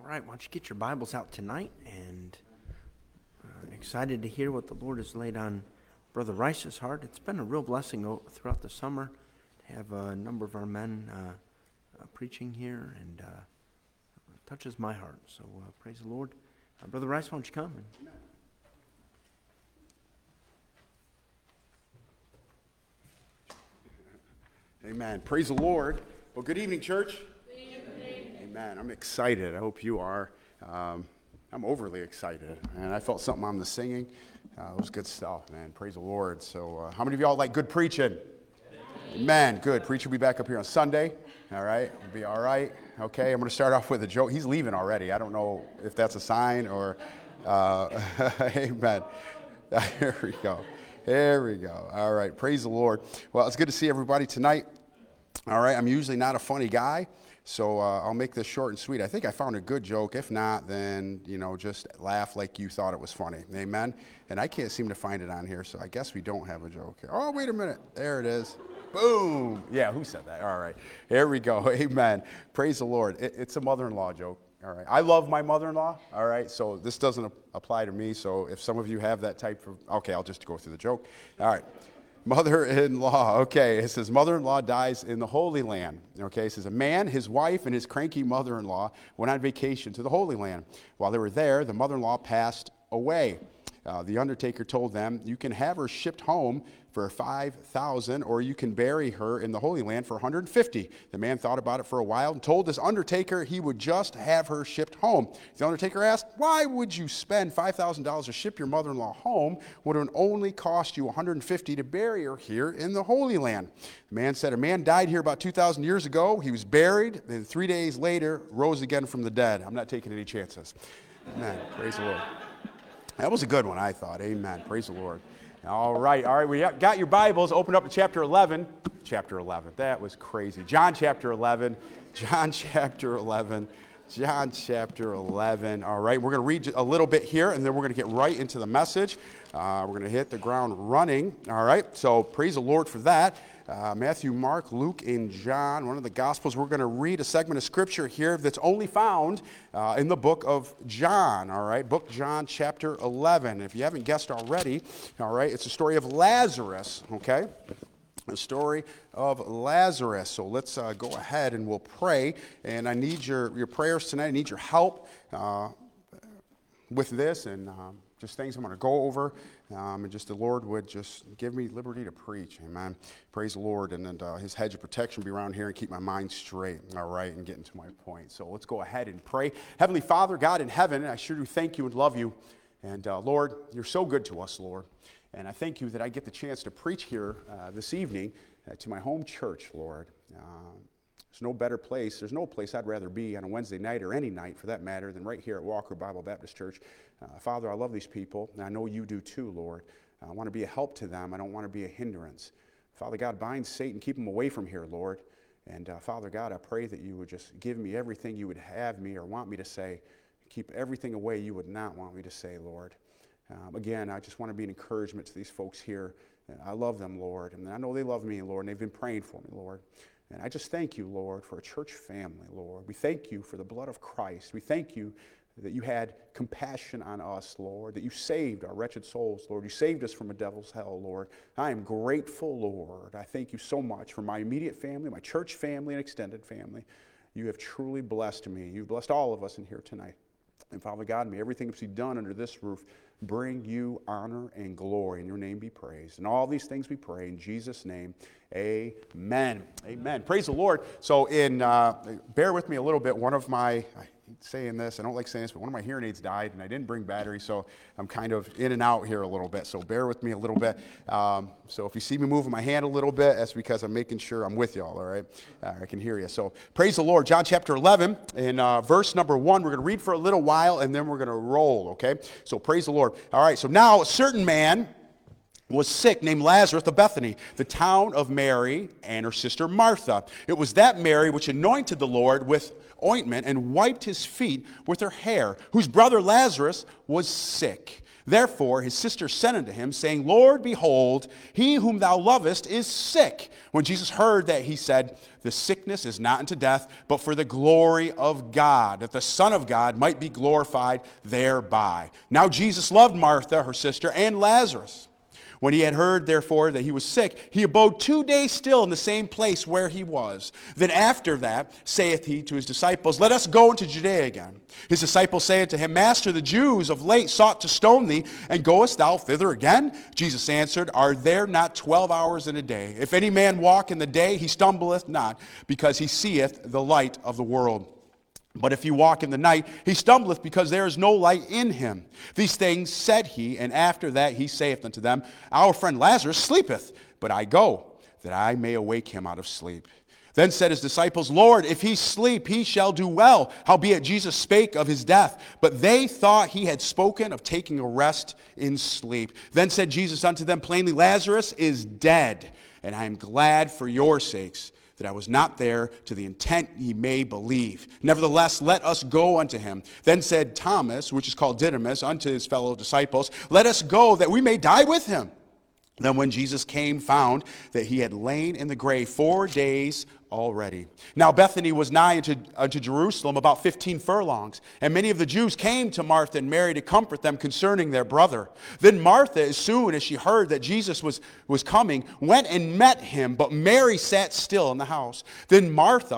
right, why don't you get your Bibles out tonight, and excited to hear what the Lord has laid on Brother Rice's heart. It's been a real blessing throughout the summer to have a number of our men preaching here, and it touches my heart. So praise the Lord. Brother Rice, why don't you come? Amen. Praise the Lord. Well, good evening, church. Amen. I'm excited. I hope you are. I'm overly excited, and I felt something on the singing. It was good stuff, man. Praise the Lord. So how many of y'all like good preaching? Amen. Good. Preacher will be back up here on Sunday. All right. It'll be all right. Okay. I'm going to start off with a joke. He's leaving already. I don't know if that's a sign or... amen. There we go. There we go. All right. Praise the Lord. Well, it's good to see everybody tonight. All right. I'm usually not a funny guy, so I'll make this short and sweet. I think I found a good joke. If not, then, just laugh like you thought it was funny. Amen? And I can't seem to find it on here, so I guess we don't have a joke here. Oh, wait a minute. There it is. Boom. Yeah, who said that? All right. Here we go. Amen. Praise the Lord. It's a mother-in-law joke. All right. I love my mother-in-law. All right. So this doesn't apply to me. So if some of you have that type of, okay, I'll just go through the joke. All right. Mother-in-law. Okay. It says mother-in-law dies in the Holy Land. Okay. It says a man, his wife, and his cranky mother-in-law went on vacation to the Holy Land. While they were there, the mother-in-law passed away. The undertaker told them, you can have her shipped home for $5,000, or you can bury her in the Holy Land for $150. The man thought about it for a while and told this undertaker he would just have her shipped home. The undertaker asked, why would you spend $5,000 to ship your mother-in-law home when it would only cost you $150 to bury her here in the Holy Land? The man said, a man died here about 2,000 years ago. He was buried, and 3 days later rose again from the dead. I'm not taking any chances. Amen. Praise the Lord. That was a good one, I thought. Amen. Praise the Lord. All right. We got your Bibles. Open up to chapter 11. Chapter 11. That was crazy. John chapter 11. John chapter 11. John chapter 11. All right. We're going to read a little bit here, and then we're going to get right into the message. We're going to hit the ground running. All right. So praise the Lord for that. Matthew, Mark, Luke, and John, one of the Gospels. We're going to read a segment of Scripture here that's only found in the book of John, all right? Book John, chapter 11. If you haven't guessed already, all right, it's a story of Lazarus, okay? The story of Lazarus. So let's go ahead and we'll pray. And I need your prayers tonight. I need your help with this and just things I'm going to go over. And just the Lord would just give me liberty to preach. Amen. Praise the Lord. And then his hedge of protection be around here and keep my mind straight. All right. And getting to my point. So let's go ahead and pray. Heavenly Father, God in heaven, I sure do thank you and love you. And Lord, you're so good to us, Lord. And I thank you that I get the chance to preach here this evening to my home church, Lord. There's no better place. There's no place I'd rather be on a Wednesday night or any night for that matter than right here at Walker Bible Baptist Church. Father, I love these people, and I know you do too, Lord. I want to be a help to them. I don't want to be a hindrance. Father God, bind Satan, keep him away from here, Lord. And Father God, I pray that you would just give me everything you would have me or want me to say. Keep everything away you would not want me to say, Lord. Again, I just want to be an encouragement to these folks here. I love them, Lord, and I know they love me, Lord, and they've been praying for me, Lord. And I just thank you, Lord, for a church family, Lord. We thank you for the blood of Christ. We thank you that you had compassion on us, Lord, that you saved our wretched souls, Lord. You saved us from a devil's hell, Lord. I am grateful, Lord. I thank you so much for my immediate family, my church family, and extended family. You have truly blessed me. You've blessed all of us in here tonight. And Father God, may everything that's done under this roof bring you honor and glory, and your name be praised. And all these things we pray in Jesus' name. Amen. Amen. Praise the Lord. So bear with me a little bit. One of my, I hate saying this, I don't like saying this, but one of my hearing aids died, and I didn't bring batteries, so I'm kind of in and out here a little bit. So bear with me a little bit. So if you see me moving my hand a little bit, that's because I'm making sure I'm with y'all, all right? I can hear you. So praise the Lord. John chapter 11, in verse number 1, we're going to read for a little while, and then we're going to roll, okay? So praise the Lord. All right, so now a certain man was sick, named Lazarus of Bethany, the town of Mary and her sister Martha. It was that Mary which anointed the Lord with ointment and wiped his feet with her hair, whose brother Lazarus was sick. Therefore his sister sent unto him, saying, Lord, behold, he whom thou lovest is sick. When Jesus heard that, he said, the sickness is not unto death, but for the glory of God, that the Son of God might be glorified thereby. Now Jesus loved Martha, her sister, and Lazarus. When he had heard, therefore, that he was sick, he abode 2 days still in the same place where he was. Then after that saith he to his disciples, Let us go into Judea again. His disciples say unto him, Master, the Jews of late sought to stone thee, and goest thou thither again? Jesus answered, Are there not 12 hours in a day? If any man walk in the day, he stumbleth not, because he seeth the light of the world. But if he walk in the night, he stumbleth, because there is no light in him. These things said he, and after that he saith unto them, Our friend Lazarus sleepeth, but I go, that I may awake him out of sleep. Then said his disciples, Lord, if he sleep, he shall do well. Howbeit Jesus spake of his death, but they thought he had spoken of taking a rest in sleep. Then said Jesus unto them plainly, Lazarus is dead, and I am glad for your sakes that I was not there, to the intent ye may believe. Nevertheless, let us go unto him. Then said Thomas, which is called Didymus, unto his fellow disciples, Let us go, that we may die with him. Then when Jesus came, found that he had lain in the grave 4 days already. Now Bethany was nigh unto Jerusalem, about 15 furlongs. And many of the Jews came to Martha and Mary to comfort them concerning their brother. Then Martha, as soon as she heard that Jesus was coming, went and met him, but Mary sat still in the house. Then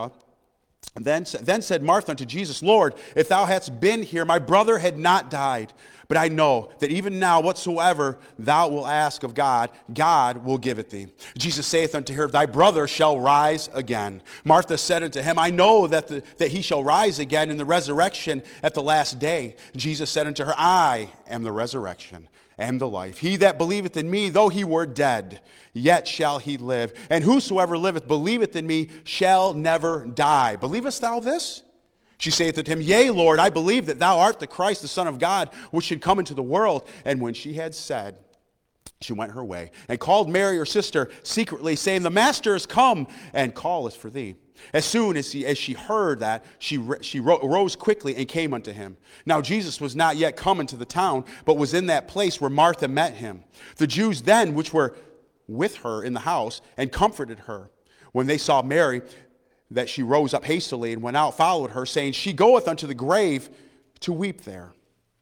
said Martha unto Jesus, Lord, if thou hadst been here, my brother had not died. But I know that even now whatsoever thou wilt ask of God, God will give it thee. Jesus saith unto her, Thy brother shall rise again. Martha said unto him, I know that he shall rise again in the resurrection at the last day. Jesus said unto her, I am the resurrection and the life. He that believeth in me, though he were dead, yet shall he live. And whosoever liveth, believeth in me, shall never die. Believest thou this? She saith unto him, Yea, Lord, I believe that thou art the Christ, the Son of God, which should come into the world. And when she had said, she went her way, and called Mary her sister secretly, saying, The Master is come, and calleth for thee. As soon as she heard that, she rose quickly and came unto him. Now Jesus was not yet come into the town, but was in that place where Martha met him. The Jews then, which were with her in the house, and comforted her, when they saw Mary, that she rose up hastily and went out, followed her, saying, She goeth unto the grave to weep there.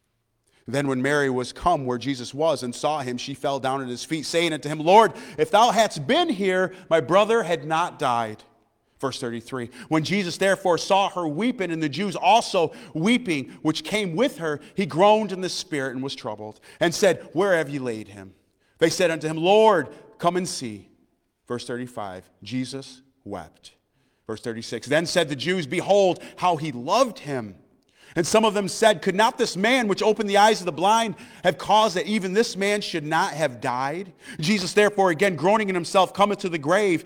Then when Mary was come where Jesus was and saw him, she fell down at his feet, saying unto him, Lord, if thou hadst been here, my brother had not died. Verse 33, when Jesus therefore saw her weeping, and the Jews also weeping, which came with her, he groaned in the spirit and was troubled, and said, Where have ye laid him? They said unto him, Lord, come and see. Verse 35, Jesus wept. Verse 36, then said the Jews, Behold, how he loved him. And some of them said, Could not this man which opened the eyes of the blind have caused that even this man should not have died? Jesus therefore, again groaning in himself, cometh to the grave.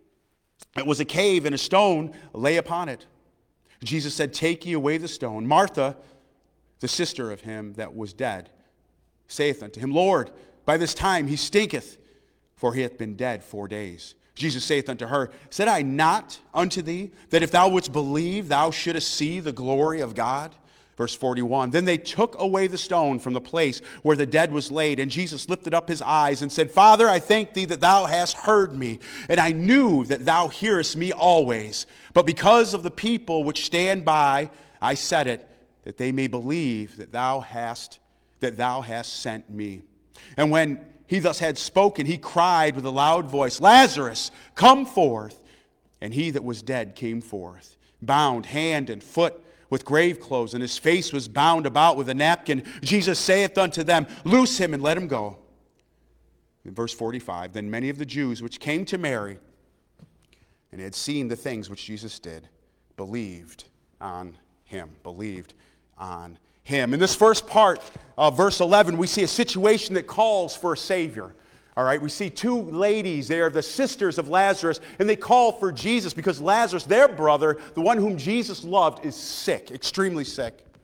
It was a cave, and a stone lay upon it. Jesus said, Take ye away the stone. Martha, the sister of him that was dead, saith unto him, Lord, by this time he stinketh, for he hath been dead 4 days. Jesus saith unto her, Said I not unto thee, that if thou wouldst believe, thou shouldest see the glory of God? Verse 41, then they took away the stone from the place where the dead was laid, and Jesus lifted up his eyes and said, Father, I thank thee that thou hast heard me, and I knew that thou hearest me always. But because of the people which stand by, I said it, that they may believe that thou hast sent me. And when he thus had spoken, he cried with a loud voice, Lazarus, come forth. And he that was dead came forth, bound hand and foot with grave clothes, and his face was bound about with a napkin. Jesus saith unto them, Loose him and let him go. In verse 45, then many of the Jews which came to Mary and had seen the things which Jesus did, believed on him. Believed on him. In this first part of verse 11, we see a situation that calls for a Savior. All right, we see two ladies. They are the sisters of Lazarus, and they call for Jesus because Lazarus, their brother, the one whom Jesus loved, is sick, extremely sick.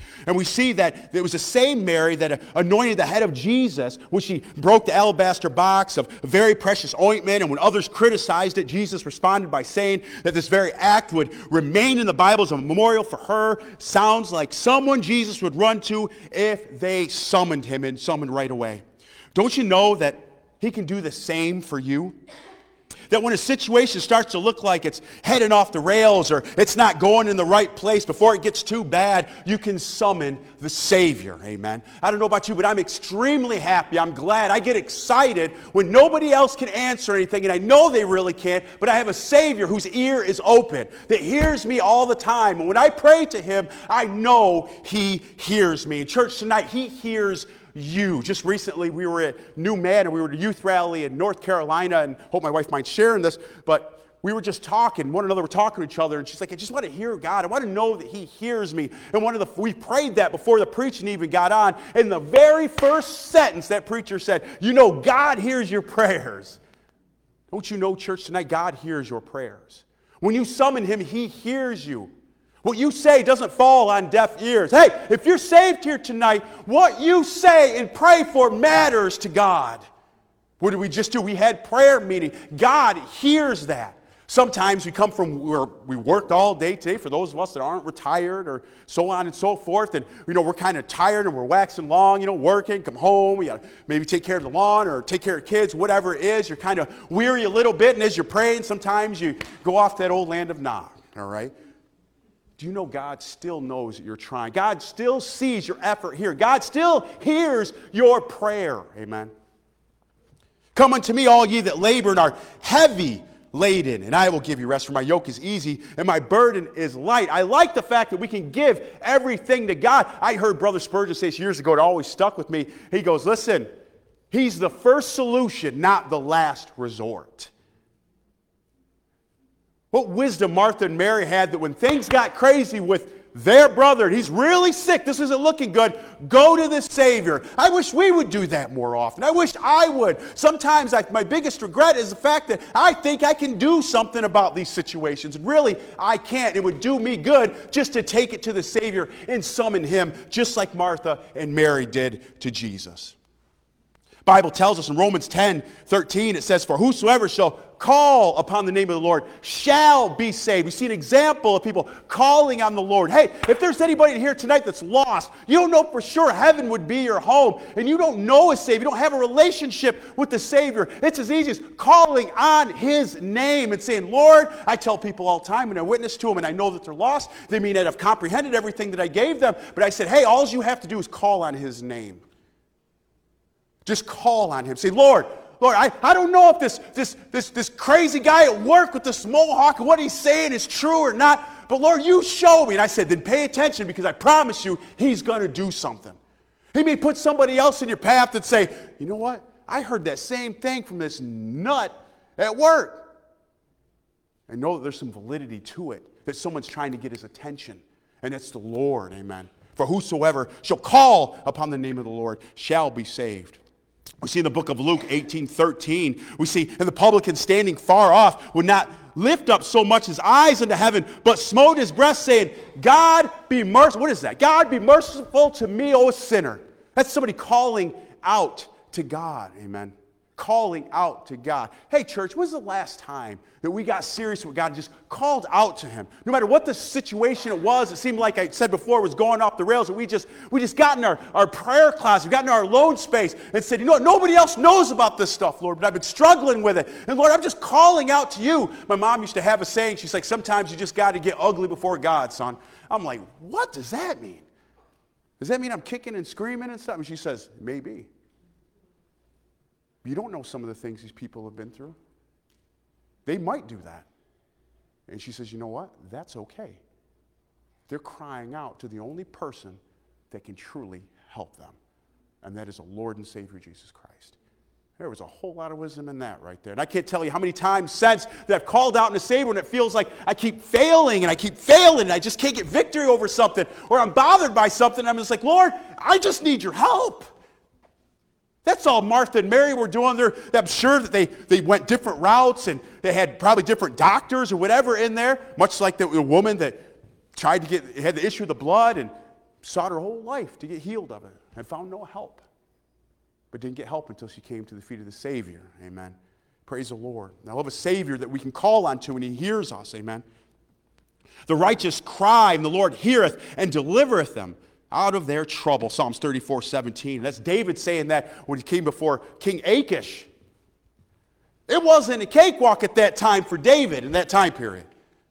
And we see that it was the same Mary that anointed the head of Jesus when she broke the alabaster box of very precious ointment. And when others criticized it, Jesus responded by saying that this very act would remain in the Bible as a memorial for her. Sounds like someone Jesus would run to if they summoned him, and summoned right away. Don't you know that he can do the same for you? That when a situation starts to look like it's heading off the rails or it's not going in the right place, before it gets too bad, you can summon the Savior. Amen. I don't know about you, but I'm extremely happy. I'm glad. I get excited when nobody else can answer anything, and I know they really can't, but I have a Savior whose ear is open, that hears me all the time. And when I pray to him, I know he hears me. In church tonight, he hears you. Just recently, we were at New Man, and we were at a youth rally in North Carolina, and I hope my wife minds sharing this, but we were just talking, one another were talking to each other, and she's like, I just want to hear God. I want to know that he hears me. And we prayed that before the preaching even got on, and the very first sentence that preacher said, you know, God hears your prayers. Don't you know, church, tonight, God hears your prayers. When you summon him, he hears you. What you say doesn't fall on deaf ears. Hey, if you're saved here tonight, what you say and pray for matters to God. What did we just do? We had prayer meeting. God hears that. Sometimes we come from where we worked all day today, for those of us that aren't retired or so on and so forth, and we're kind of tired and we're waxing long, working, come home, we got to maybe take care of the lawn or take care of kids, whatever it is. You're kind of weary a little bit, and as you're praying, sometimes you go off to that old land of Nod, all right? Do you know God still knows that you're trying? God still sees your effort here. God still hears your prayer. Amen. Come unto me, all ye that labor and are heavy laden, and I will give you rest, for my yoke is easy and my burden is light. I like the fact that we can give everything to God. I heard Brother Spurgeon say this years ago. It always stuck with me. He goes, listen, he's the first solution, not the last resort. What wisdom Martha and Mary had, that when things got crazy with their brother, and he's really sick, this isn't looking good, go to the Savior. I wish we would do that more often. I wish I would. Sometimes my biggest regret is the fact that I think I can do something about these situations. And really, I can't. It would do me good just to take it to the Savior and summon him, just like Martha and Mary did to Jesus. The Bible tells us in Romans 10:13, it says, for whosoever shall call upon the name of the Lord shall be saved. We see an example of people calling on the Lord. Hey, if there's anybody here tonight that's lost, you don't know for sure heaven would be your home, and you don't know a Savior, you don't have a relationship with the Savior, it's as easy as calling on his name and saying, Lord, I tell people all the time when I witness to them and I know that they're lost, they may not have comprehended everything that I gave them, but I said, hey, all you have to do is call on his name. Just call on him. Say, Lord, I don't know if this crazy guy at work with this mohawk and what he's saying is true or not, but Lord, you show me. And I said, then pay attention, because I promise you he's going to do something. He may put somebody else in your path that say, you know what? I heard that same thing from this nut at work. I know that there's some validity to it, that someone's trying to get his attention, and it's the Lord, amen. For whosoever shall call upon the name of the Lord shall be saved. We see in the book of Luke 18:13, we see, and the publican standing far off would not lift up so much his eyes unto heaven, but smote his breast, saying, God be merciful. What is that? God be merciful to me, O sinner. That's somebody calling out to God. Amen. Calling out to God. Hey, church, when's the last time that we got serious with God and just called out to him? No matter what the situation it was, it seemed like I said before, was going off the rails, and we just got in our prayer closet, we got in our alone space and said, you know what, nobody else knows about this stuff, Lord, but I've been struggling with it. And Lord, I'm just calling out to you. My mom used to have a saying, she's like, sometimes you just got to get ugly before God, son. I'm like, what does that mean? Does that mean I'm kicking and screaming and stuff? And she says, maybe. You don't know some of the things these people have been through. They might do that. And she says, you know what? That's okay. They're crying out to the only person that can truly help them, and that is the Lord and Savior Jesus Christ. There was a whole lot of wisdom in that right there. And I can't tell you how many times since that I've called out in the Savior and it feels like I keep failing and I just can't get victory over something, or I'm bothered by something. I'm just like, Lord, I just need your help. That's all Martha and Mary were doing. I'm sure that they went different routes, and they had probably different doctors or whatever in there, much like the woman that had the issue of the blood, and sought her whole life to get healed of it and found no help. But didn't get help until she came to the feet of the Savior. Amen. Praise the Lord. And I love a Savior that we can call on to and he hears us. Amen. The righteous cry, and the Lord heareth and delivereth them out of their trouble. Psalms 34:17. That's David saying that when he came before King Achish. It wasn't a cakewalk at that time for David in that time period.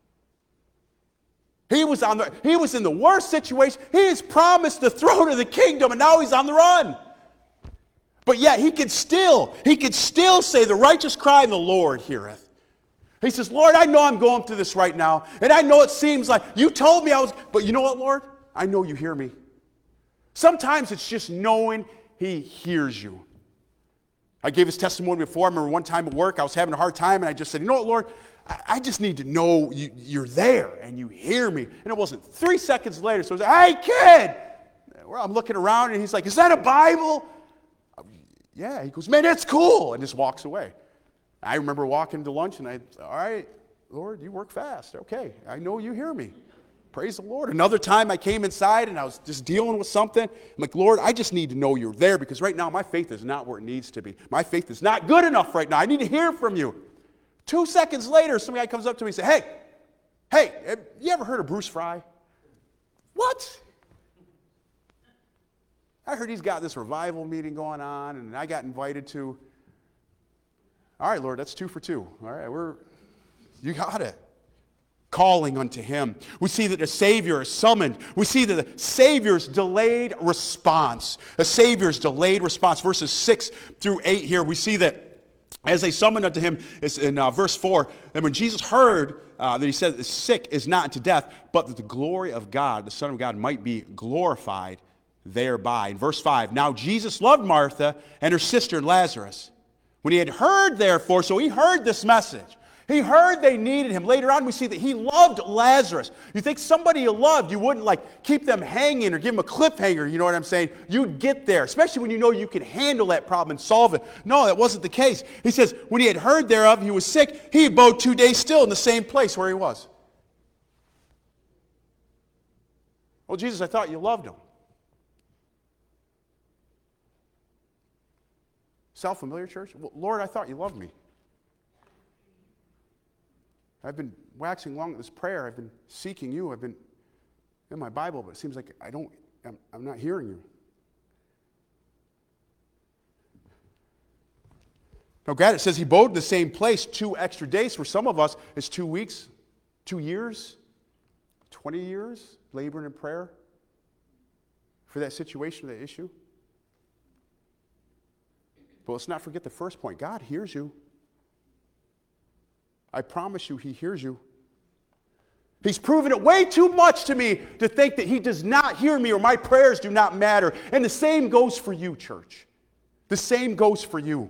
He was in the worst situation. He is promised the throne of the kingdom, and now he's on the run. But yet he could still say, the righteous cry, and the Lord heareth. He says, Lord, I know I'm going through this right now, and I know it seems like you told me I was, but you know what, Lord? I know you hear me. Sometimes it's just knowing he hears you. I gave this testimony before. I remember one time at work, I was having a hard time, and I just said, you know what, Lord? I just need to know you're there, and you hear me. And it wasn't 3 seconds later, so I was like, hey, kid! Well, I'm looking around, and he's like, is that a Bible? Yeah. He goes, man, that's cool, and just walks away. I remember walking to lunch, and all right, Lord, you work fast. Okay, I know you hear me. Praise the Lord. Another time I came inside, and I was just dealing with something. I'm like, Lord, I just need to know you're there, because right now my faith is not where it needs to be. My faith is not good enough right now. I need to hear from you. 2 seconds later, some guy comes up to me and says, hey, have you ever heard of Bruce Fry? What? I heard he's got this revival meeting going on, and I got invited to. All right, Lord, that's 2 for 2. All right, you got it. Calling unto him. We see that the Savior is summoned. We see that the Savior's delayed response. The Savior's delayed response. Verses 6 through 8 here, we see that as they summoned unto him, it's in verse 4, and when Jesus heard that he said the sick is not unto death, but that the glory of God, the Son of God, might be glorified thereby. In verse 5, now Jesus loved Martha and her sister Lazarus. When he had heard, therefore, so he heard this message. He heard they needed him. Later on, we see that he loved Lazarus. You think somebody you loved, you wouldn't keep them hanging or give them a cliffhanger, you know what I'm saying? You'd get there, especially when you know you can handle that problem and solve it. No, that wasn't the case. He says, when he had heard thereof, he was sick, he abode 2 days still in the same place where he was. Well, Jesus, I thought you loved him. Sound familiar, church? Well, Lord, I thought you loved me. I've been waxing long at this prayer. I've been seeking you. I've been in my Bible, but it seems like I'm not hearing you. Now, God, it says he abode in the same place 2 extra days. For some of us, it's 2 weeks, 2 years, 20 years, laboring in prayer for that situation, that issue. But let's not forget the first point. God hears you. I promise you, he hears you. He's proven it way too much to me to think that he does not hear me or my prayers do not matter. And the same goes for you, church. The same goes for you.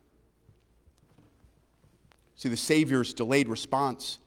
See, the Savior's delayed response.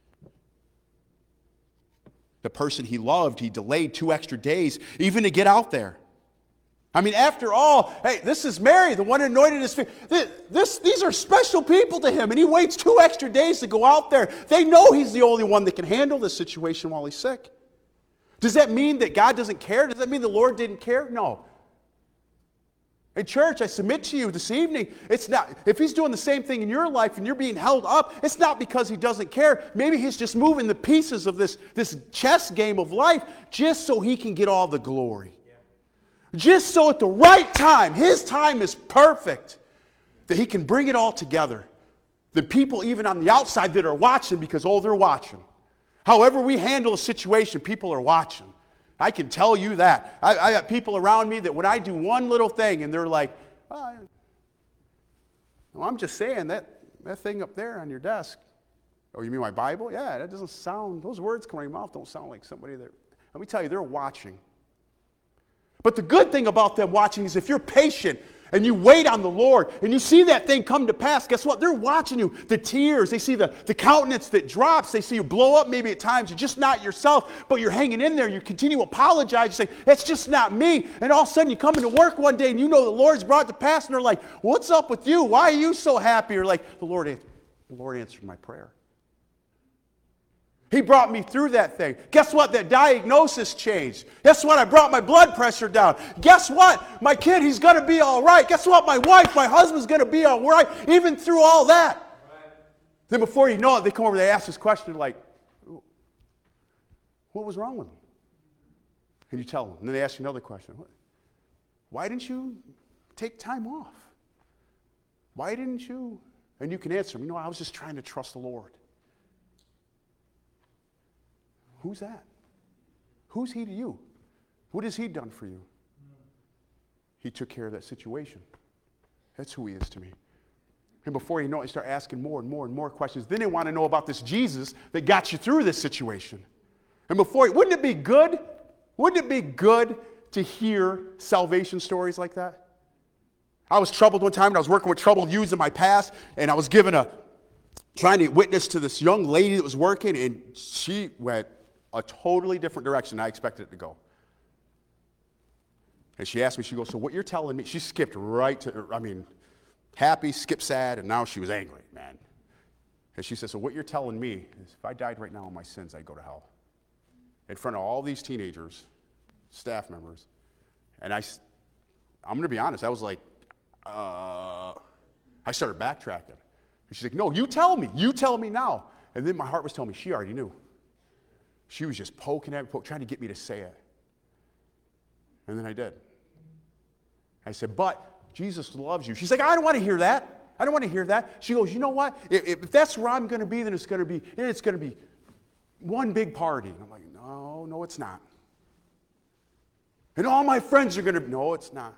The person he loved, he delayed 2 extra days even to get out there. I mean, after all, hey, this is Mary, the one anointed his feet. These are special people to him, and he waits 2 extra days to go out there. They know he's the only one that can handle this situation while he's sick. Does that mean that God doesn't care? Does that mean the Lord didn't care? No. In church, I submit to you this evening, it's not, if he's doing the same thing in your life and you're being held up, it's not because he doesn't care. Maybe he's just moving the pieces of this chess game of life just so he can get all the glory. Just so at the right time, his time is perfect, that he can bring it all together. The people even on the outside that are watching, because, they're watching. However we handle a situation, people are watching. I can tell you that. I got people around me that when I do one little thing and they're like, well, I'm just saying that thing up there on your desk. Oh, you mean my Bible? Yeah, that doesn't sound, those words coming out of your mouth don't sound like somebody that, let me tell you, they're watching. But the good thing about them watching is if you're patient and you wait on the Lord and you see that thing come to pass, guess what? They're watching you. The tears, they see the countenance that drops. They see you blow up maybe at times. You're just not yourself, but you're hanging in there. You continue to apologize. You say, that's just not me. And all of a sudden you come into work one day and you know the Lord's brought it to pass and they're like, what's up with you? Why are you so happy? You're like, the Lord answered my prayer. He brought me through that thing. Guess what? That diagnosis changed. Guess what? I brought my blood pressure down. Guess what? My kid, he's going to be all right. Guess what? My wife, my husband's going to be all right, even through all that. Right. Then before you know it, they come over, they ask this question like, what was wrong with him? And you tell them. And then they ask you another question. Why didn't you take time off? Why didn't you? And you can answer them. I was just trying to trust the Lord. Who's that? Who's he to you? What has he done for you? He took care of that situation. That's who he is to me. And before you know it, you start asking more and more and more questions. Then they want to know about this Jesus that got you through this situation. And wouldn't it be good? Wouldn't it be good to hear salvation stories like that? I was troubled one time, and I was working with troubled youths in my past, and I was trying to witness to this young lady that was working, and she went a totally different direction than I expected it to go. And she asked me, she goes, so what you're telling me, she skipped right to, happy, skipped sad, and now she was angry, man. And she said, so what you're telling me is if I died right now in my sins, I'd go to hell. In front of all these teenagers, staff members. And I'm going to be honest, I was like, I started backtracking. And she's like, no, you tell me now. And then my heart was telling me she already knew. She was just poking at me, trying to get me to say it. And then I did. I said, but Jesus loves you. She's like, I don't want to hear that. I don't want to hear that. She goes, you know what? If that's where I'm going to be, then it's going to be one big party. And I'm like, no, it's not. And all my friends are going to, no, it's not.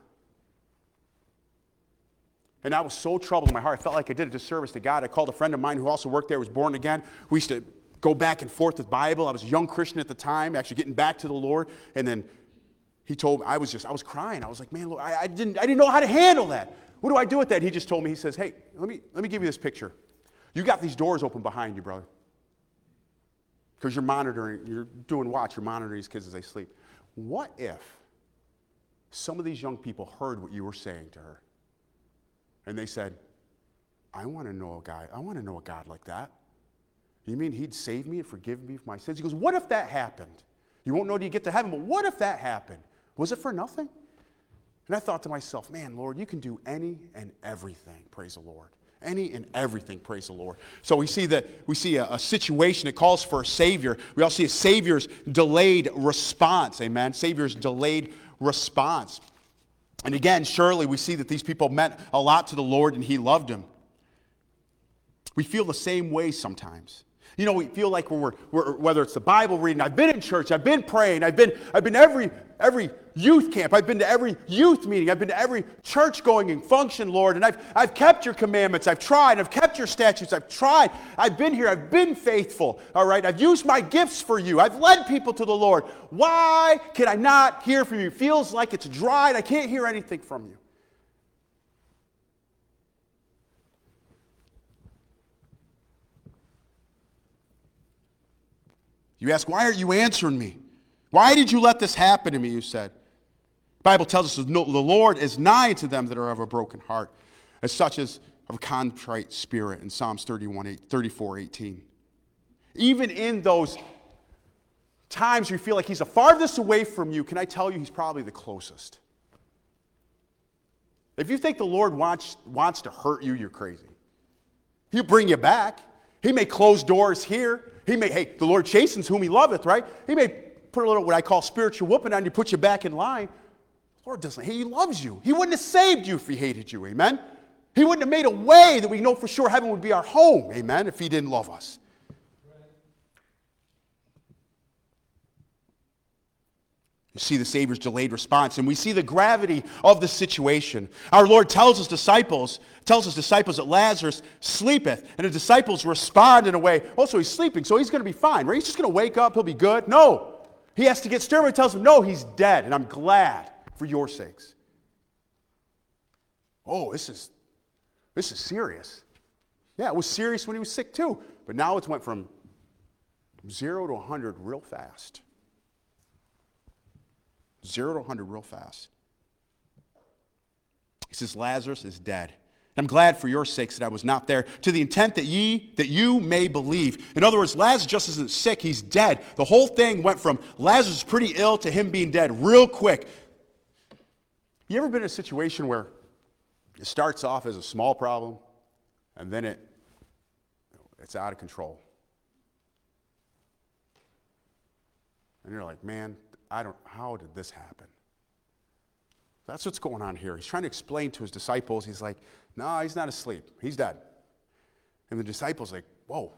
And I was so troubled in my heart. I felt like I did a disservice to God. I called a friend of mine who also worked there, was born again. We used to go back and forth with Bible. I was a young Christian at the time, actually getting back to the Lord. And then he told me, I was crying. I was like, man, Lord, I didn't know how to handle that. What do I do with that? He just told me, he says, hey, let me give you this picture. You got these doors open behind you, brother. Because you're doing watch, you're monitoring these kids as they sleep. What if some of these young people heard what you were saying to her? And they said, I want to know a God like that. You mean he'd save me and forgive me for my sins? He goes, what if that happened? You won't know till you get to heaven, but what if that happened? Was it for nothing? And I thought to myself, man, Lord, you can do any and everything, praise the Lord. Any and everything, praise the Lord. So we see a situation that calls for a Savior. We also see a Savior's delayed response, amen? Savior's delayed response. And again, surely we see that these people meant a lot to the Lord and he loved them. We feel the same way sometimes. We feel like we're whether it's the Bible reading, I've been in church, I've been praying, I've been to every youth camp, I've been to every youth meeting, I've been to every church going and function, Lord, and I've kept your commandments, I've tried, I've kept your statutes, I've tried, I've been here, I've been faithful, all right, I've used my gifts for you, I've led people to the Lord. Why can I not hear from you? It feels like it's dried, I can't hear anything from you. You ask, why aren't you answering me? Why did you let this happen to me, you said. The Bible tells us the Lord is nigh to them that are of a broken heart, as such as of a contrite spirit in Psalms 34:18. Even in those times you feel like he's the farthest away from you, can I tell you he's probably the closest. If you think the Lord wants to hurt you, you're crazy. He'll bring you back. He may close doors here. The Lord chastens whom he loveth, right? He may put a little, what I call spiritual whooping on you, put you back in line. The Lord doesn't. He loves you. He wouldn't have saved you if he hated you, amen? He wouldn't have made a way that we know for sure heaven would be our home, amen, if he didn't love us. You see the Savior's delayed response, and we see the gravity of the situation. Our Lord tells his disciples that Lazarus sleepeth, and the disciples respond in a way, oh, so he's sleeping, so he's going to be fine, right? He's just going to wake up, he'll be good. No, he has to get stirred. He tells them, no, he's dead, and I'm glad for your sakes. Oh, this is serious. Yeah, it was serious when he was sick too, but now it's went from 0 to 100 real fast. 0 to 100 real fast. He says, Lazarus is dead. I'm glad for your sakes that I was not there, to the intent that you may believe. In other words, Lazarus just isn't sick, he's dead. The whole thing went from Lazarus is pretty ill to him being dead real quick. You ever been in a situation where it starts off as a small problem, and then it's out of control? And you're like, man, how did this happen? That's what's going on here. He's trying to explain to his disciples. He's like, no, he's not asleep. He's dead. And the disciples are like, whoa.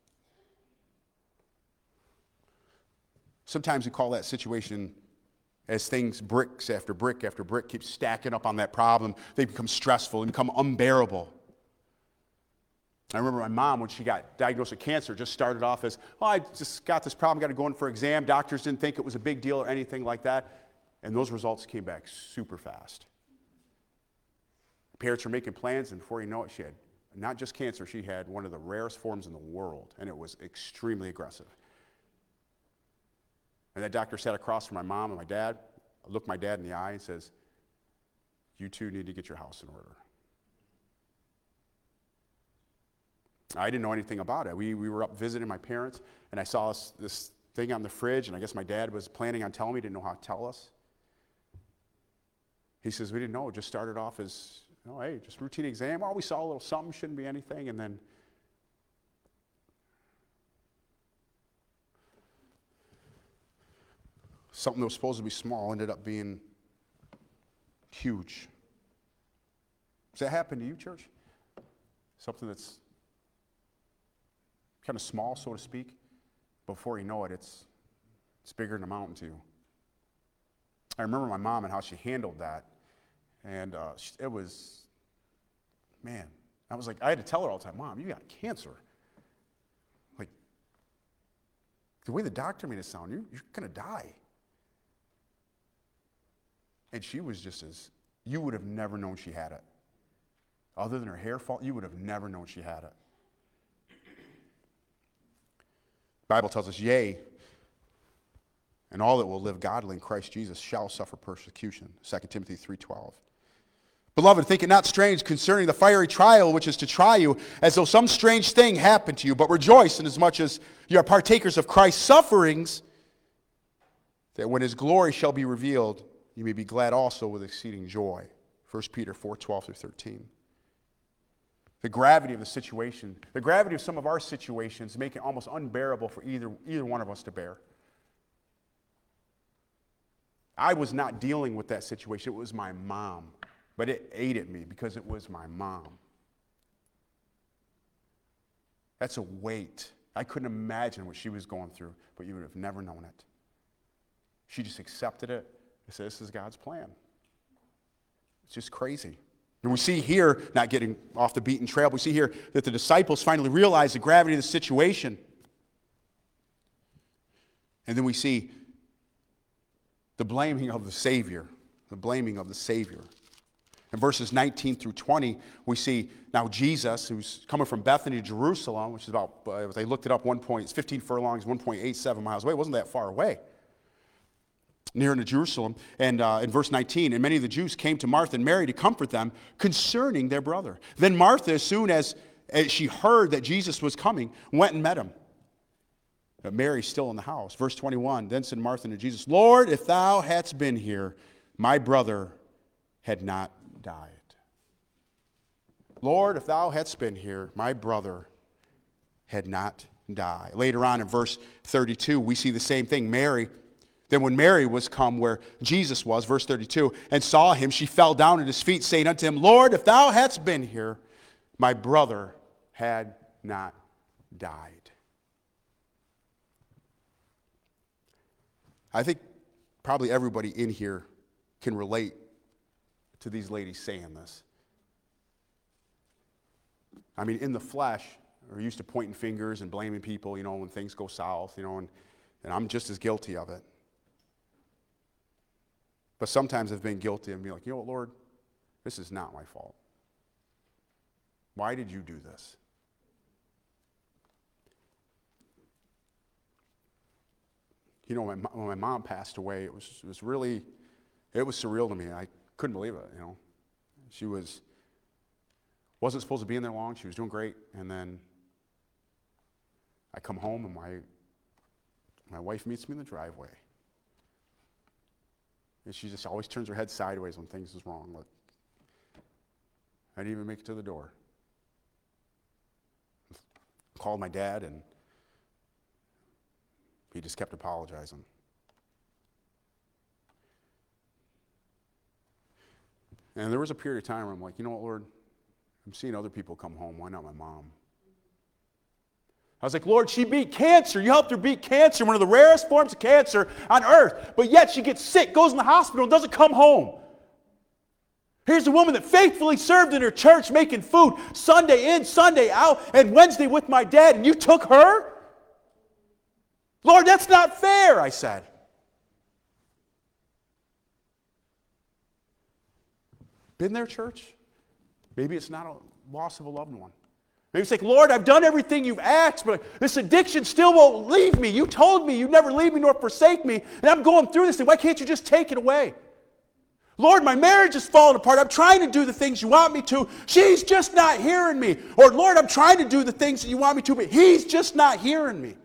Sometimes we call that situation as things, bricks after brick after brick, keep stacking up on that problem. They become stressful and become unbearable. I remember my mom, when she got diagnosed with cancer, just started off as, oh, I just got this problem, got to go in for an exam. Doctors didn't think it was a big deal or anything like that. And those results came back super fast. Parents were making plans, and before you know it, she had not just cancer, she had one of the rarest forms in the world, and it was extremely aggressive. And that doctor sat across from my mom and my dad, looked my dad in the eye and says, you two need to get your house in order. I didn't know anything about it. We were up visiting my parents, and I saw this thing on the fridge, and I guess my dad was planning on telling me, didn't know how to tell us. He says, we didn't know. It just started off as, oh, hey, just routine exam. Oh, we saw a little something, shouldn't be anything. And then something that was supposed to be small ended up being huge. Does that happen to you, church? Something that's kind of small, so to speak. Before you know it, it's bigger than a mountain to you. I remember my mom and how she handled that. And it was, man, I was like, I had to tell her all the time, Mom, you got cancer. Like, the way the doctor made it sound, you're going to die. And she was just you would have never known she had it. Other than her hair fall, you would have never known she had it. The Bible tells us, yea, and all that will live godly in Christ Jesus shall suffer persecution. 2 Timothy 3:12. Beloved, think it not strange concerning the fiery trial which is to try you, as though some strange thing happened to you, but rejoice inasmuch as you are partakers of Christ's sufferings, that when his glory shall be revealed, you may be glad also with exceeding joy. 1 Peter 4:12-13. The gravity of the situation, the gravity of some of our situations make it almost unbearable for either one of us to bear. I was not dealing with that situation. It was my mom. But it ate at me because it was my mom. That's a weight. I couldn't imagine what she was going through, but you would have never known it. She just accepted it and said, this is God's plan. It's just crazy. And we see here, not getting off the beaten trail, we see here that the disciples finally realize the gravity of the situation. And then we see the blaming of the Savior. The blaming of the Savior. In verses 19 through 20, we see now Jesus, who's coming from Bethany to Jerusalem, which is about, they looked it up, it's 15 furlongs, 1.87 miles away. It wasn't that far away. Near to Jerusalem. And in verse 19, and many of the Jews came to Martha and Mary to comfort them concerning their brother. Then Martha, as soon as she heard that Jesus was coming, went and met him. But Mary's still in the house. Verse 21, then said Martha to Jesus, Lord, if thou hadst been here, my brother had not died. Lord, if thou hadst been here, my brother had not died. Later on in verse 32, we see the same thing. Then when Mary was come where Jesus was, verse 32, and saw him, she fell down at his feet, saying unto him, Lord, if thou hadst been here, my brother had not died. I think probably everybody in here can relate to these ladies saying this. I mean, in the flesh, we're used to pointing fingers and blaming people, when things go south, and I'm just as guilty of it. But sometimes I've been guilty and be like, you know what, Lord, this is not my fault. Why did you do this? When my mom passed away, it was surreal to me. I couldn't believe it, She was Wasn't supposed to be in there long. She was doing great. And then I come home and my wife meets me in the driveway. And she just always turns her head sideways when things is wrong. Look, I didn't even make it to the door. Called my dad, and he just kept apologizing. And there was a period of time where I'm like, you know what, Lord? I'm seeing other people come home. Why not my mom? I was like, Lord, she beat cancer. You helped her beat cancer, one of the rarest forms of cancer on earth. But yet she gets sick, goes in the hospital, and doesn't come home. Here's a woman that faithfully served in her church, making food Sunday in, Sunday out, and Wednesday with my dad, and you took her? Lord, that's not fair, I said. Been there, church? Maybe it's not a loss of a loved one. Maybe it's like, Lord, I've done everything you've asked, but this addiction still won't leave me. You told me you'd never leave me nor forsake me, and I'm going through this thing. Why can't you just take it away? Lord, my marriage is falling apart. I'm trying to do the things you want me to. She's just not hearing me. Or, Lord, I'm trying to do the things that you want me to, but he's just not hearing me.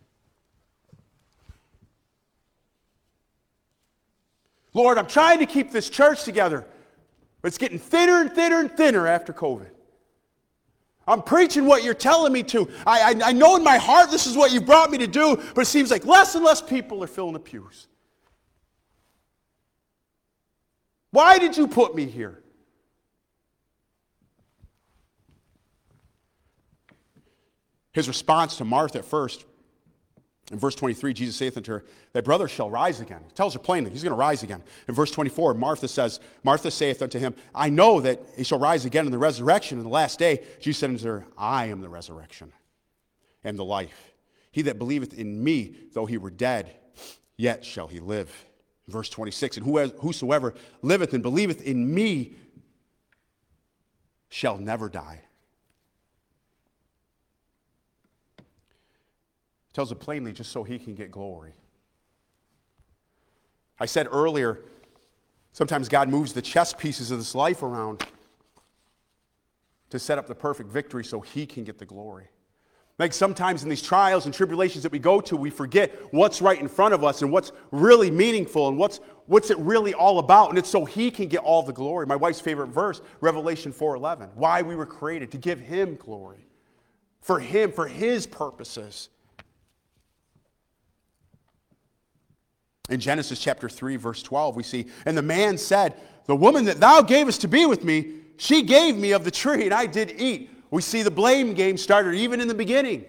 Lord, I'm trying to keep this church together, but it's getting thinner and thinner and thinner after COVID. I'm preaching what you're telling me to. I know in my heart this is what you've brought me to do, but it seems like less and less people are filling the pews. Why did you put me here? His response to Martha at first, in verse 23, Jesus saith unto her, thy brother shall rise again. He tells her plainly, he's going to rise again. In verse 24, Martha saith unto him, I know that he shall rise again in the resurrection in the last day. Jesus said unto her, I am the resurrection and the life. He that believeth in me, though he were dead, yet shall he live. Verse 26, and whosoever liveth and believeth in me shall never die. Tells it plainly just so he can get glory. I said earlier, sometimes God moves the chess pieces of this life around to set up the perfect victory so he can get the glory. Like sometimes in these trials and tribulations that we go to, we forget what's right in front of us and what's really meaningful and what's it really all about. And it's so he can get all the glory. My wife's favorite verse, Revelation 4:11. Why we were created, to give him glory. For him, for his purposes. In Genesis chapter 3, verse 12, we see, and the man said, the woman that thou gavest to be with me, she gave me of the tree, and I did eat. We see the blame game started even in the beginning.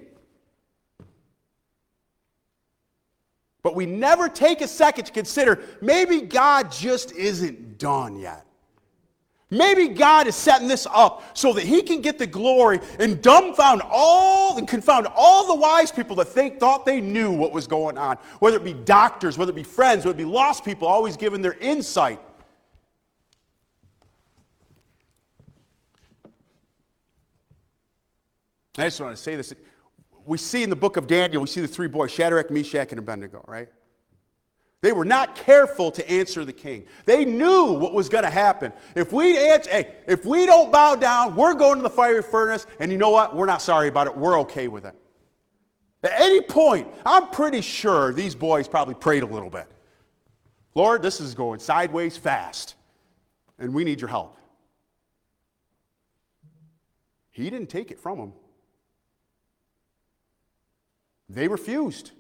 But we never take a second to consider, maybe God just isn't done yet. Maybe God is setting this up so that he can get the glory and confound all the wise people that thought they knew what was going on. Whether it be doctors, whether it be friends, whether it be lost people, always giving their insight. I just want to say this. We see in the book of Daniel, we see the three boys, Shadrach, Meshach, and Abednego, right? They were not careful to answer the king. They knew what was going to happen. If we don't bow down, we're going to the fiery furnace, and you know what? We're not sorry about it. We're okay with it. At any point, I'm pretty sure these boys probably prayed a little bit. Lord, this is going sideways fast, and we need your help. He didn't take it from them. They refused.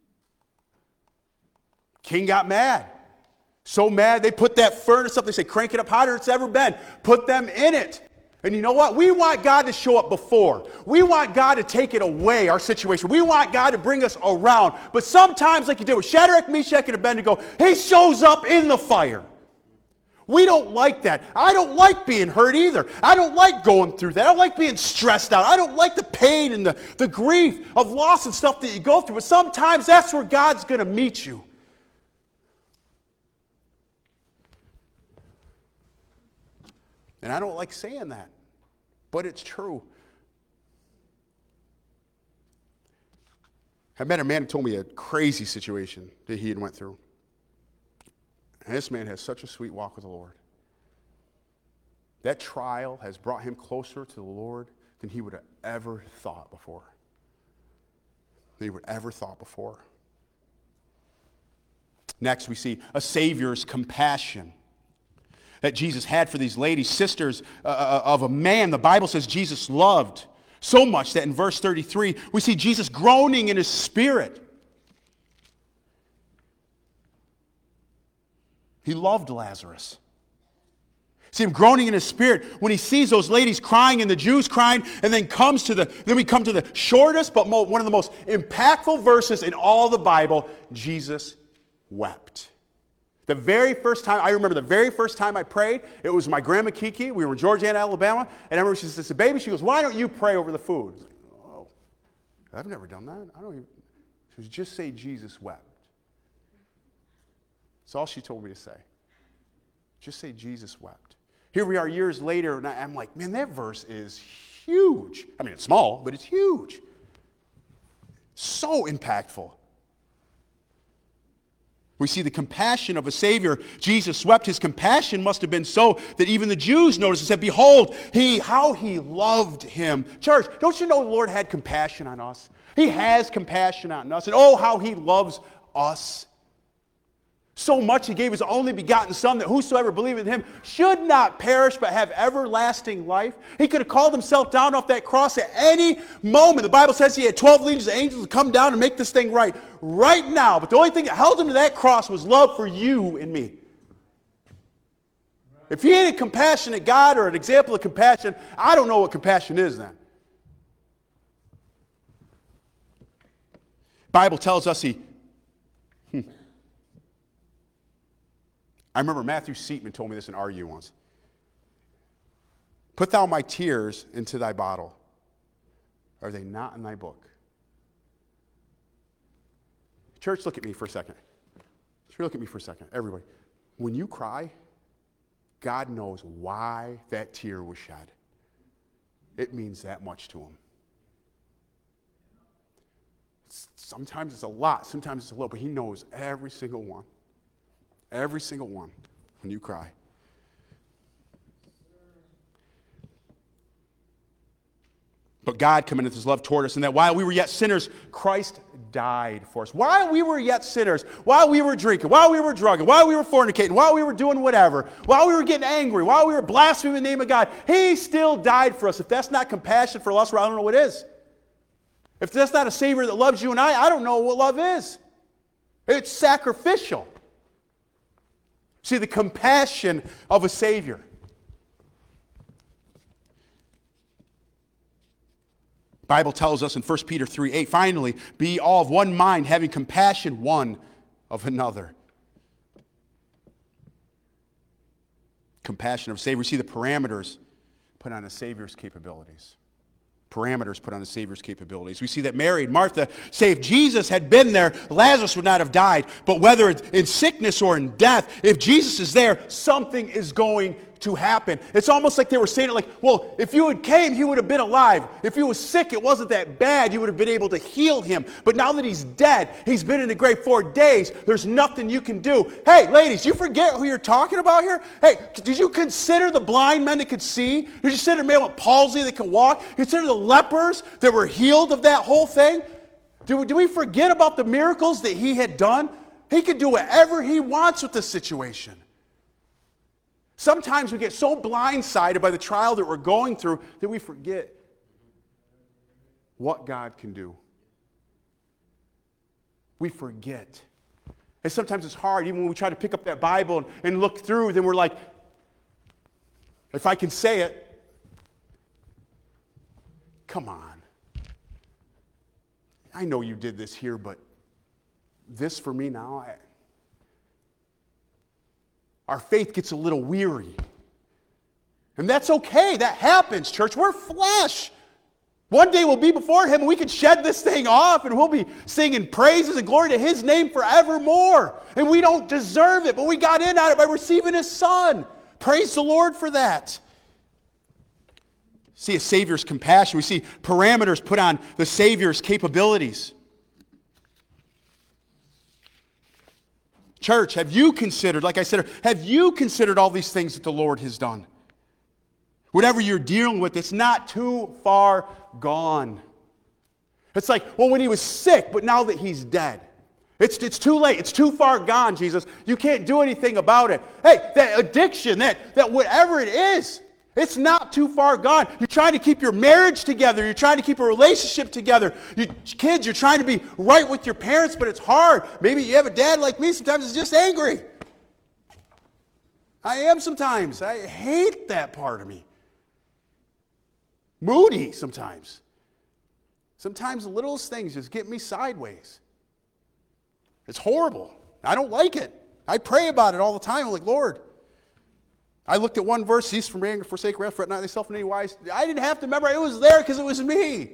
King got mad. So mad, they put that furnace up. They say, crank it up hotter than it's ever been. Put them in it. And you know what? We want God to show up before. We want God to take it away, our situation. We want God to bring us around. But sometimes, like you did with Shadrach, Meshach, and Abednego, he shows up in the fire. We don't like that. I don't like being hurt either. I don't like going through that. I don't like being stressed out. I don't like the pain and the grief of loss and stuff that you go through. But sometimes that's where God's going to meet you. And I don't like saying that, but it's true. I met a man who told me a crazy situation that he had went through. And this man has such a sweet walk with the Lord. That trial has brought him closer to the Lord than he would have ever thought before. Next, we see a Savior's compassion that Jesus had for these ladies, sisters of a man the Bible says Jesus loved so much that in verse 33, we see Jesus groaning in his spirit. He loved Lazarus. See him groaning in his spirit when he sees those ladies crying and the Jews crying, and then we come to the shortest but one of the most impactful verses in all the Bible. Jesus wept. I remember the very first time I prayed, it was my grandma Kiki. We were in Georgiana, Alabama, and I remember she said, "Baby," she goes, "why don't you pray over the food?" I was like, "Oh, I've never done that. She goes, "Just say Jesus wept." That's all she told me to say. Just say Jesus wept. Here we are years later, and I'm like, man, that verse is huge. I mean, it's small, but it's huge. So impactful. We see the compassion of a Savior. Jesus wept. His compassion must have been so that even the Jews noticed and said, "Behold, how he loved him." Church, don't you know the Lord had compassion on us? He has compassion on us. And oh, how he loves us. So much he gave his only begotten Son, that whosoever believeth in him should not perish but have everlasting life. He could have called himself down off that cross at any moment. The Bible says he had 12 legions of angels to come down and make this thing right now. But the only thing that held him to that cross was love for you and me. If he ain't a compassionate God or an example of compassion, I don't know what compassion is then. The Bible tells us I remember Matthew Seatman told me this in RU once. "Put thou my tears into thy bottle. Are they not in thy book?" Church, look at me for a second. Look at me for a second. Everybody. When you cry, God knows why that tear was shed. It means that much to him. Sometimes it's a lot, sometimes it's a little, but he knows every single one. Every single one when you cry. But God commendeth his love toward us, and that while we were yet sinners, Christ died for us. While we were yet sinners, while we were drinking, while we were drugging, while we were fornicating, while we were doing whatever, while we were getting angry, while we were blaspheming the name of God, he still died for us. If that's not compassion for us, I don't know what is. If that's not a Savior that loves you and I don't know what love is. It's sacrificial. See, the compassion of a Savior. The Bible tells us in 1 Peter 3:8, "Finally, be all of one mind, having compassion one of another." Compassion of a Savior. We see the parameters put on a Savior's capabilities. Parameters put on a Savior's capabilities. We see that Mary and Martha say if Jesus had been there, Lazarus would not have died. But whether it's in sickness or in death, if Jesus is there, something is going to happen. It's almost like they were saying it like, well, if you had came, he would have been alive. If he was sick, it wasn't that bad. You would have been able to heal him. But now that he's dead, he's been in the grave 4 days, there's nothing you can do. Hey, ladies, you forget who you're talking about here? Hey, did you consider the blind men that could see? Did you consider the man with palsy that could walk? Consider the lepers that were healed of that whole thing? Do we forget about the miracles that he had done? He could do whatever he wants with this situation. Sometimes we get so blindsided by the trial that we're going through that we forget what God can do. We forget. And sometimes it's hard, even when we try to pick up that Bible and look through, then we're like, if I can say it, come on. I know you did this here, but this for me now, our faith gets a little weary. And that's okay. That happens, church. We're flesh. One day we'll be before him and we can shed this thing off and we'll be singing praises and glory to his name forevermore. And we don't deserve it, but we got in on it by receiving his Son. Praise the Lord for that. See a Savior's compassion. We see parameters put on the Savior's capabilities. Church, have you considered, like I said, have you considered all these things that the Lord has done? whatever you're dealing with, it's not too far gone. It's like, well, when he was sick, but now that he's dead. It's too late. It's too far gone, Jesus. You can't do anything about it. Hey, that addiction, that whatever it is, it's not too far gone. You're trying to keep your marriage together. You're trying to keep a relationship together. Kids, you're trying to be right with your parents, but it's hard. Maybe you have a dad like me. Sometimes it's just angry. I am sometimes. I hate that part of me. Moody sometimes. Sometimes the littlest things just get me sideways. It's horrible. I don't like it. I pray about it all the time. I'm like, Lord. I looked at one verse, cease from anger, forsake wrath, fret not thyself in any wise. I didn't have to remember. It was there because it was me.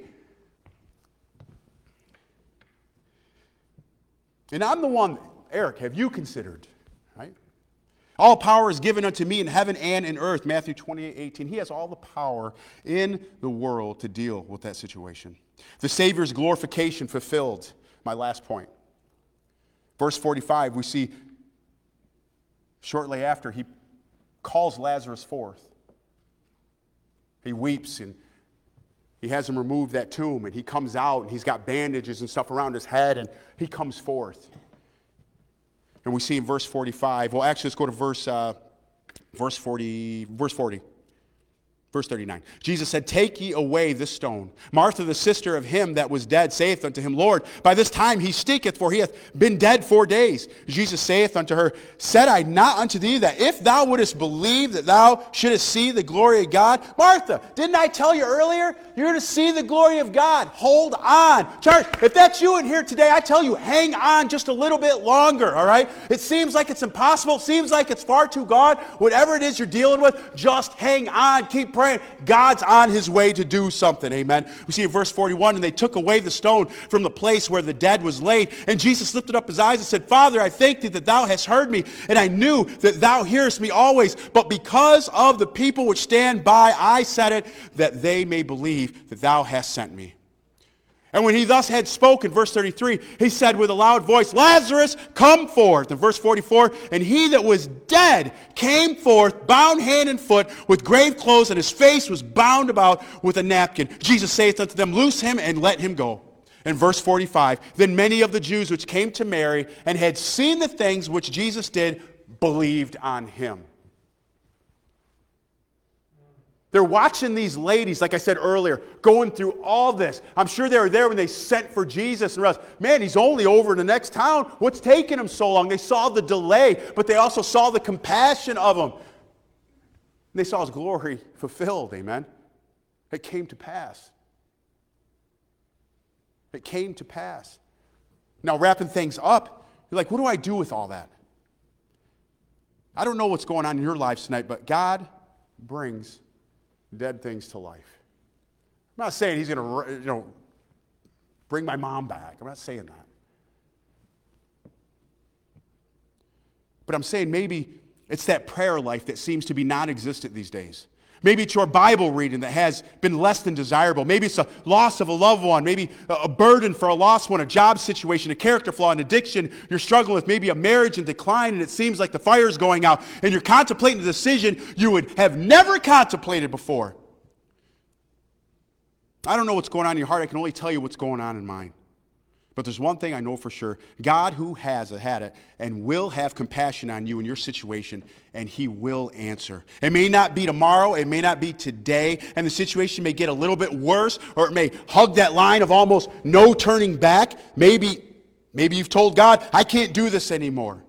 And I'm the one, Eric, have you considered, right? All power is given unto me in heaven and in earth, Matthew 28:18. He has all the power in the world to deal with that situation. The Savior's glorification fulfilled. My last point. Verse 45, we see shortly after he calls Lazarus forth. He weeps and he has him remove that tomb, and he comes out and he's got bandages and stuff around his head, and he comes forth. And we see in verse 45, well, actually, let's go to verse 40. Verse 39. Jesus said, take ye away this stone. Martha, the sister of him that was dead, saith unto him, Lord, by this time he stinketh, for he hath been dead 4 days. Jesus saith unto her, said I not unto thee that if thou wouldest believe that thou shouldest see the glory of God? Martha, didn't I tell you earlier? You're going to see the glory of God. Hold on. Church, if that's you in here today, I tell you, hang on just a little bit longer, all right? It seems like it's impossible. It seems like it's far too gone. Whatever it is you're dealing with, just hang on. Keep praying. God's on his way to do something, amen. We see in verse 41, and they took away the stone from the place where the dead was laid, and Jesus lifted up his eyes and said, Father, I thank thee that thou hast heard me, and I knew that thou hearest me always, but because of the people which stand by, I said it, that they may believe that thou hast sent me. And when he thus had spoken, verse 33, he said with a loud voice, Lazarus, come forth. In verse 44, and he that was dead came forth, bound hand and foot, with grave clothes, and his face was bound about with a napkin. Jesus saith unto them, loose him and let him go. In verse 45, then many of the Jews which came to Mary and had seen the things which Jesus did believed on him. They're watching these ladies, like I said earlier, going through all this. I'm sure they were there when they sent for Jesus and realized, man, he's only over in the next town. What's taking him so long? They saw the delay, but they also saw the compassion of him. And they saw his glory fulfilled, amen? It came to pass. It came to pass. Now, wrapping things up, you're like, what do I do with all that? I don't know what's going on in your lives tonight, but God brings dead things to life. I'm not saying he's going to, bring my mom back. I'm not saying that. But I'm saying maybe it's that prayer life that seems to be non-existent these days. Maybe it's your Bible reading that has been less than desirable. Maybe it's a loss of a loved one. Maybe a burden for a lost one, a job situation, a character flaw, an addiction you're struggling with. Maybe a marriage in decline and it seems like the fire's going out. And you're contemplating a decision you would have never contemplated before. I don't know what's going on in your heart. I can only tell you what's going on in mine. But there's one thing I know for sure. God who has had it and will have compassion on you in your situation, and he will answer. It may not be tomorrow. It may not be today. And the situation may get a little bit worse, or it may hug that line of almost no turning back. Maybe you've told God, I can't do this anymore.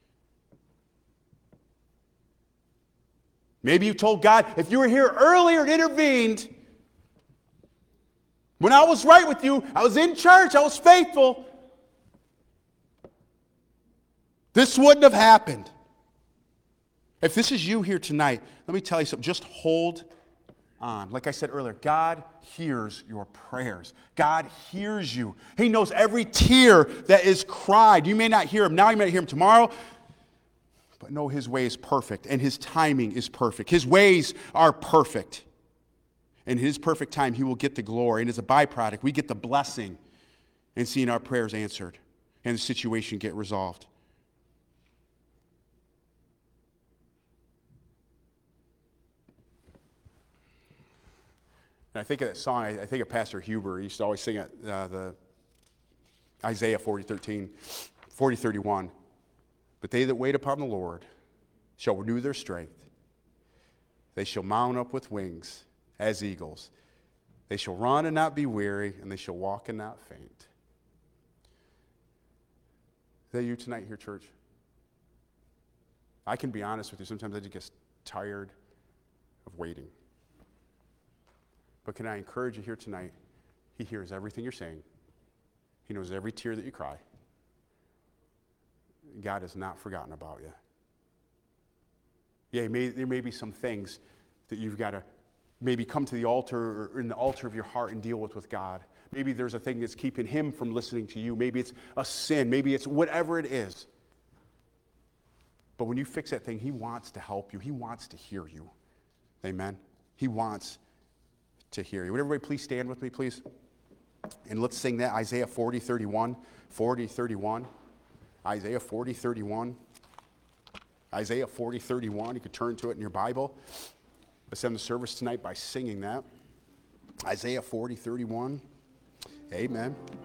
Maybe you told God, if you were here earlier and intervened, when I was right with you, I was in church, I was faithful, this wouldn't have happened. If this is you here tonight, let me tell you something. Just hold on. Like I said earlier, God hears your prayers. God hears you. He knows every tear that is cried. You may not hear him now, you may not hear him tomorrow, but know his way is perfect and his timing is perfect. His ways are perfect. In his perfect time, he will get the glory. And as a byproduct, we get the blessing in seeing our prayers answered and the situation get resolved. And I think of that song, I think of Pastor Huber. He used to always sing it, the Isaiah 40:31. But they that wait upon the Lord shall renew their strength. They shall mount up with wings as eagles. They shall run and not be weary, and they shall walk and not faint. Is that you tonight here, church? I can be honest with you. Sometimes I just get tired of waiting. But can I encourage you here tonight? He hears everything you're saying. He knows every tear that you cry. God has not forgotten about you. Yeah, there may be some things that you've got to maybe come to the altar or in the altar of your heart and deal with God. Maybe there's a thing that's keeping him from listening to you. Maybe it's a sin. Maybe it's whatever it is. But when you fix that thing, he wants to help you. He wants to hear you. Amen? He wants to hear you. Would everybody please stand with me, please? And let's sing that, Isaiah 40:31. 40:31. Isaiah 40:31. Isaiah 40:31. You could turn to it in your Bible. Let's end the service tonight by singing that. Isaiah 40:31. Amen.